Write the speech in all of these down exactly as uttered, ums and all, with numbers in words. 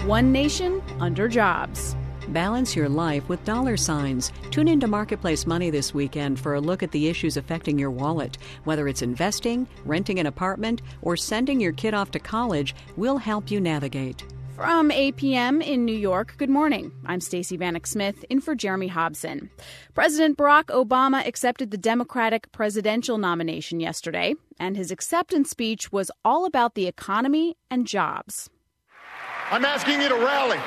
one nation under jobs. Balance your life with dollar signs. Tune into Marketplace Money this weekend for a look at the issues affecting your wallet. Whether it's investing, renting an apartment, or sending your kid off to college, we'll help you navigate. From eight p.m. in New York, good morning. I'm Stacey Vanek Smith, in for Jeremy Hobson. President Barack Obama accepted the Democratic presidential nomination yesterday, and his acceptance speech was all about the economy and jobs. I'm asking you to rally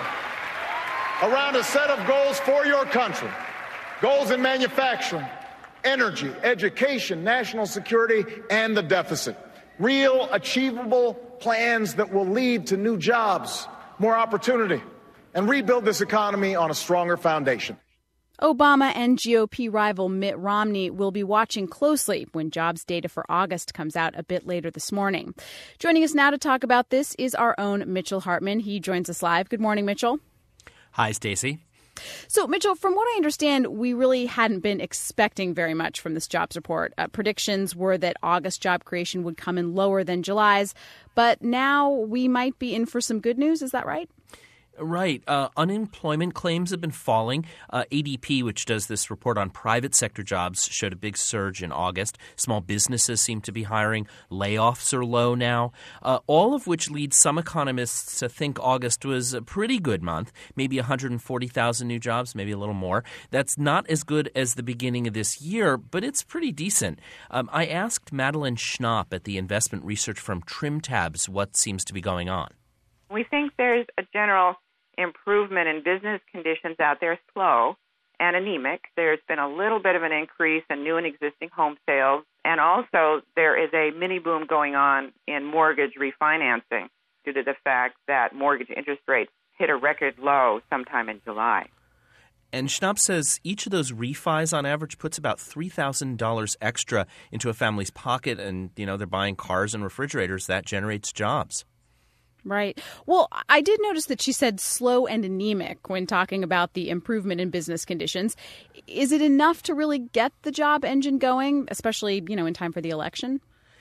around a set of goals for your country. Goals in manufacturing, energy, education, national security, and the deficit. Real, achievable plans that will lead to new jobs, more opportunity, and rebuild this economy on a stronger foundation. Obama and G O P rival Mitt Romney will be watching closely when jobs data for August comes out a bit later this morning. Joining us now to talk about this is our own Mitchell Hartman. He joins us live. Good morning, Mitchell. Hi, Stacey. So, Mitchell, from what I understand, we really hadn't been expecting very much from this jobs report. Uh, predictions were that August job creation would come in lower than July's, but now we might be in for some good news. Is that right? Right. Uh, unemployment claims have been falling. Uh, A D P, which does this report on private sector jobs, showed a big surge in August. Small businesses seem to be hiring. Layoffs are low now, uh, all of which leads some economists to think August was a pretty good month, maybe one hundred forty thousand new jobs, maybe a little more. That's not as good as the beginning of this year, but it's pretty decent. Um, I asked Madeline Schnapp at the investment research firm TrimTabs what seems to be going on. We think there's a general improvement in business conditions out there, slow and anemic. There's been a little bit of an increase in new and existing home sales, and also there is a mini boom going on in mortgage refinancing due to the fact that mortgage interest rates hit a record low sometime in July. And Schnapp says each of those refis on average puts about three thousand dollars extra into a family's pocket, and, you know, they're buying cars and refrigerators. That generates jobs. Right. Well, I did notice that she said slow and anemic when talking about the improvement in business conditions. Is it enough to really get the job engine going, especially, you know, in time for the election?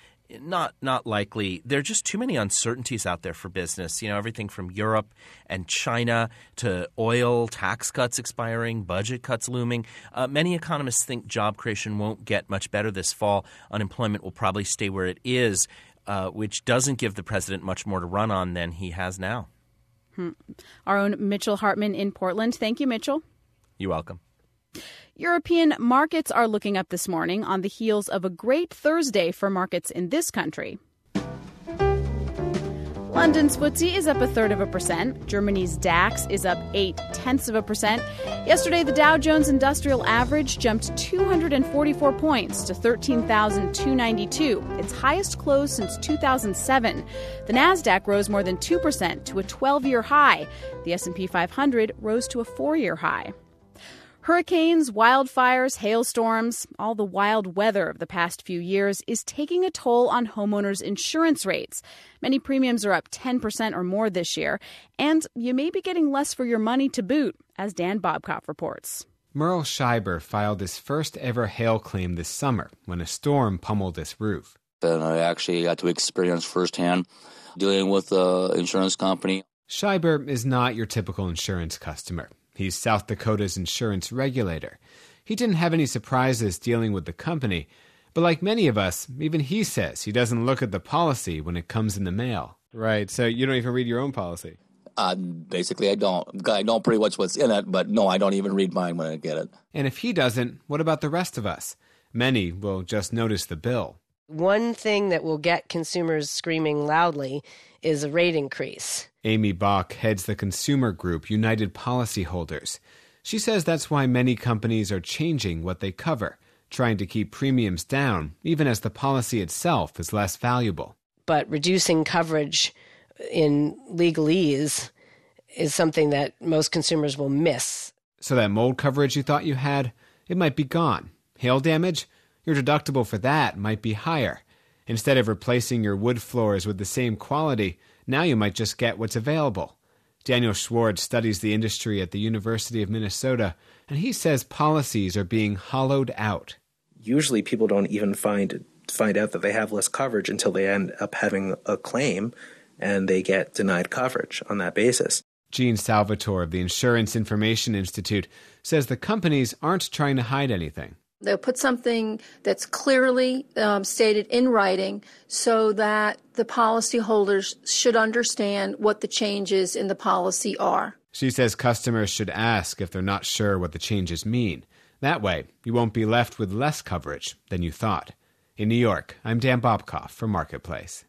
Not not likely. There are just too many uncertainties out there for business. You know, everything from Europe and China to oil, tax cuts expiring, budget cuts looming. Uh, many economists think job creation won't get much better this fall. Unemployment will probably stay where it is. Uh, which doesn't give the president much more to run on than he has now. Hmm. Our own Mitchell Hartman in Portland. Thank you, Mitchell. You're welcome. European markets are looking up this morning on the heels of a great Thursday for markets in this country. London's F T S E is up a third of a percent. Germany's DAX is up eight tenths of a percent. Yesterday, the Dow Jones Industrial Average jumped two hundred forty-four points to thirteen thousand two hundred ninety-two, its highest close since two thousand seven. The Nasdaq rose more than two percent to a twelve-year high. The S and P five hundred rose to a four-year high. Hurricanes, wildfires, hailstorms, all the wild weather of the past few years is taking a toll on homeowners' insurance rates. Many premiums are up ten percent or more this year, and you may be getting less for your money to boot, as Dan Bobkoff reports. Merle Schreiber filed his first ever hail claim this summer when a storm pummeled his roof. And I actually got to experience firsthand dealing with the insurance company. Schreiber is not your typical insurance customer. He's South Dakota's insurance regulator. He didn't have any surprises dealing with the company, but like many of us, even he says he doesn't look at the policy when it comes in the mail. Right, so you don't even read your own policy? Uh, basically, I don't. I know pretty much what's in it, but no, I don't even read mine when I get it. And if he doesn't, what about the rest of us? Many will just notice the bill. One thing that will get consumers screaming loudly is a rate increase. Amy Bach heads the consumer group United Policyholders. She says that's why many companies are changing what they cover, trying to keep premiums down, even as the policy itself is less valuable. But reducing coverage in legalese is something that most consumers will miss. So that mold coverage you thought you had, it might be gone. Hail damage? Your deductible for that might be higher. Instead of replacing your wood floors with the same quality, now you might just get what's available. Daniel Schwartz studies the industry at the University of Minnesota, and he says policies are being hollowed out. Usually people don't even find find out that they have less coverage until they end up having a claim, and they get denied coverage on that basis. Jean Salvatore of the Insurance Information Institute says the companies aren't trying to hide anything. They'll put something that's clearly um, stated in writing so that the policyholders should understand what the changes in the policy are. She says customers should ask if they're not sure what the changes mean. That way, you won't be left with less coverage than you thought. In New York, I'm Dan Bobkoff for Marketplace.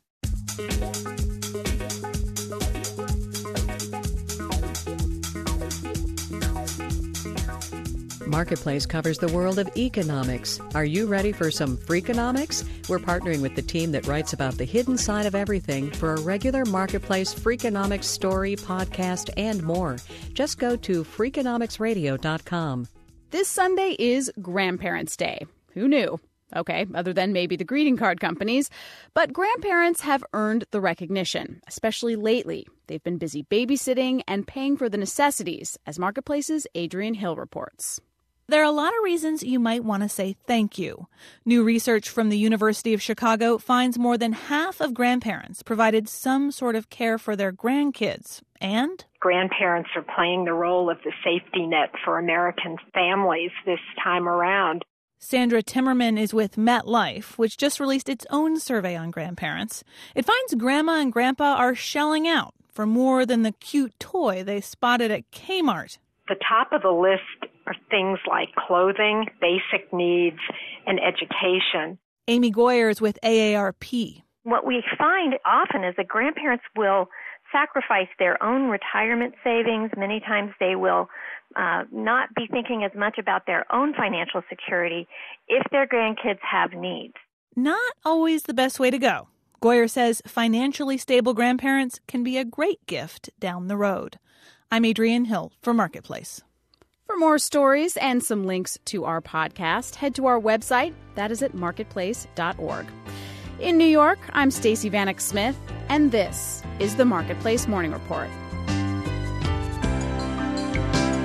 Marketplace covers the world of economics. Are you ready for some Freakonomics? We're partnering with the team that writes about the hidden side of everything for a regular Marketplace Freakonomics story, podcast, and more. Just go to freakonomics radio dot com. This Sunday is Grandparents' Day. Who knew? Okay, other than maybe the greeting card companies. But grandparents have earned the recognition, especially lately. They've been busy babysitting and paying for the necessities, as Marketplace's Adrienne Hill reports. There are a lot of reasons you might want to say thank you. New research from the University of Chicago finds more than half of grandparents provided some sort of care for their grandkids. And grandparents are playing the role of the safety net for American families this time around. Sandra Timmerman is with MetLife, which just released its own survey on grandparents. It finds grandma and grandpa are shelling out for more than the cute toy they spotted at Kmart. The top of the list are things like clothing, basic needs, and education. Amy Goyer is with A A R P. What we find often is that grandparents will sacrifice their own retirement savings. Many times they will uh, not be thinking as much about their own financial security if their grandkids have needs. Not always the best way to go. Goyer says financially stable grandparents can be a great gift down the road. I'm Adrienne Hill for Marketplace. For more stories and some links to our podcast, head to our website. That is at marketplace dot org. In New York, I'm Stacey Vanek Smith, and this is the Marketplace Morning Report.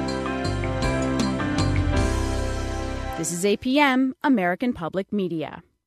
This is A P M, American Public Media.